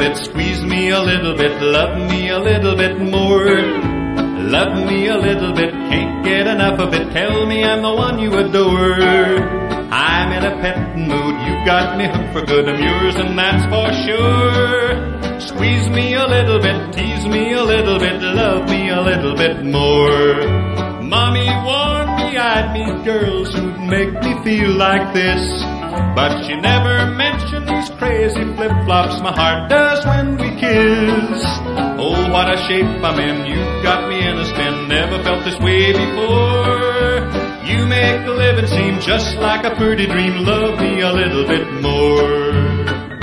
bit, squeeze me a little bit, love me a little bit more. Love me a little bit, can't get enough of it, tell me I'm the one you adore. I'm in a petting mood, you've got me hooked for good, I'm yours and that's for sure. Squeeze me a little bit, tease me a little bit, love me a little bit more. Mommy warned me I'd meet girls who'd make me feel like this, but she never mentioned these crazy flip-flops my heart does when we kiss. Oh, what a shape I'm in, you've got me in a spin, never felt this way before. You make living seem just like a pretty dream, love me a little bit more.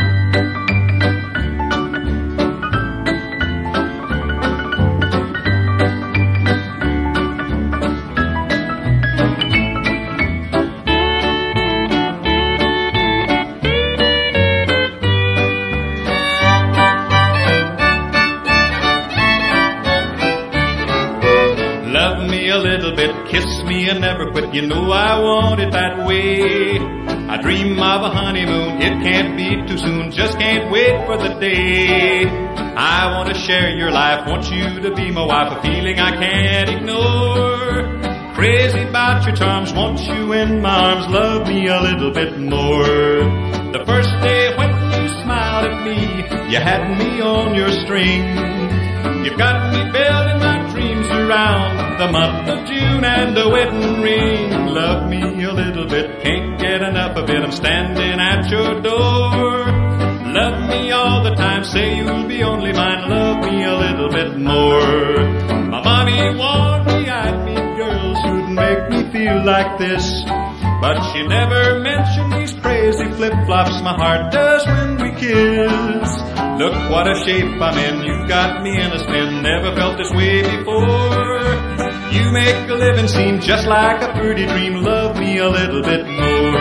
Love me a little bit, kiss me and never quit, you know I want it that way. I dream of a honeymoon, it can't be too soon, just can't wait for the day. I want to share your life, want you to be my wife, a feeling I can't ignore. Crazy about your charms, want you in my arms, love me a little bit more. The first day when you smiled at me, you had me on your string. You've got me building my dreams around the month of June and a wedding ring. Love me a little bit, can't get enough of it, I'm standing at your door. Love me all the time, say you'll be only mine, love me a little bit more. My mommy warned me I'd meet girls who'd make me feel like this, but she never mentioned these crazy flip-flops my heart does when we kiss. Look what a shape I'm in, you've got me in a spin, never felt this way before. You make a living seem just like a pretty dream, love me a little bit more.